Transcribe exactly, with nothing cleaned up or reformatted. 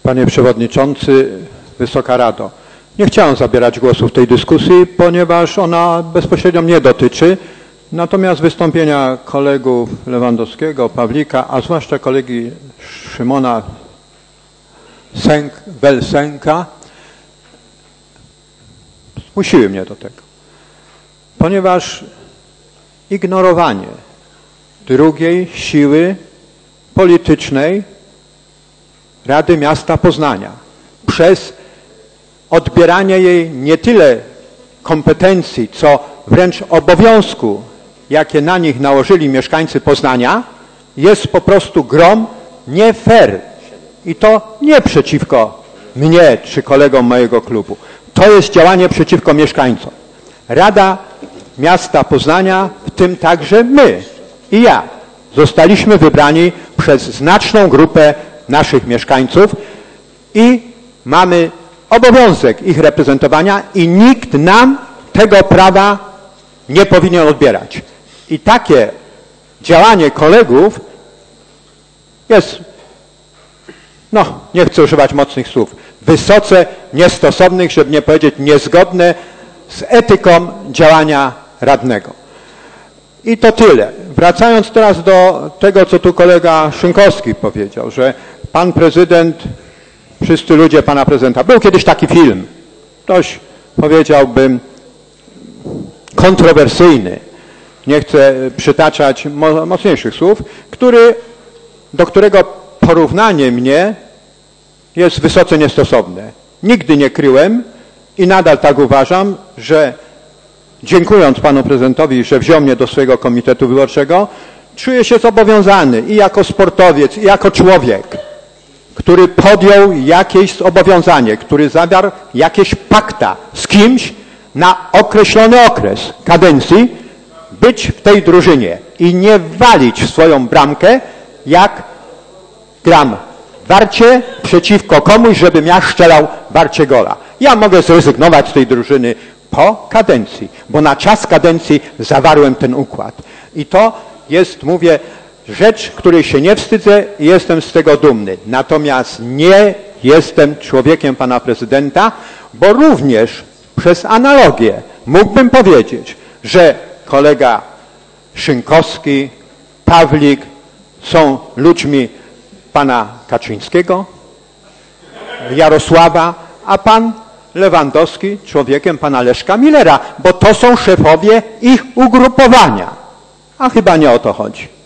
Panie Przewodniczący, Wysoka Rado. Nie chciałem zabierać głosu w tej dyskusji, ponieważ ona bezpośrednio mnie dotyczy. Natomiast wystąpienia kolegów Lewandowskiego, Pawlika, a zwłaszcza kolegi Szymona Sęk, Welsenka zmusiły mnie do tego. Ponieważ ignorowanie drugiej siły politycznej Rady Miasta Poznania przez odbieranie jej nie tyle kompetencji, co wręcz obowiązku, jakie na nich nałożyli mieszkańcy Poznania, jest po prostu grom nie fair. I to nie przeciwko mnie czy kolegom mojego klubu. To jest działanie przeciwko mieszkańcom. Rada Miasta Poznania, w tym także my i ja, zostaliśmy wybrani przez znaczną grupę naszych mieszkańców i mamy obowiązek ich reprezentowania i nikt nam tego prawa nie powinien odbierać. I takie działanie kolegów jest, no nie chcę używać mocnych słów, wysoce niestosownych, żeby nie powiedzieć niezgodne z etyką działania radnego. I to tyle. Wracając teraz do tego, co tu kolega Szynkowski powiedział, że pan prezydent, wszyscy ludzie pana prezydenta, był kiedyś taki film, dość powiedziałbym kontrowersyjny, nie chcę przytaczać mocniejszych słów, który, do którego porównanie mnie jest wysoce niestosowne. Nigdy nie kryłem i nadal tak uważam, że dziękując panu prezydentowi, że wziął mnie do swojego komitetu wyborczego, czuję się zobowiązany i jako sportowiec, i jako człowiek, który podjął jakieś zobowiązanie, który zawarł jakieś pakta z kimś na określony okres kadencji, być w tej drużynie i nie walić w swoją bramkę, jak gram Warcie przeciwko komuś, żebym ja strzelał Warcie gola. Ja mogę zrezygnować z tej drużyny po kadencji, bo na czas kadencji zawarłem ten układ. I to jest, mówię, rzecz, której się nie wstydzę i jestem z tego dumny. Natomiast nie jestem człowiekiem pana prezydenta, bo również przez analogię mógłbym powiedzieć, że kolega Szynkowski, Pawlik są ludźmi pana Kaczyńskiego, Jarosława, a pan Lewandowski człowiekiem pana Leszka Millera, bo to są szefowie ich ugrupowania. A chyba nie o to chodzi.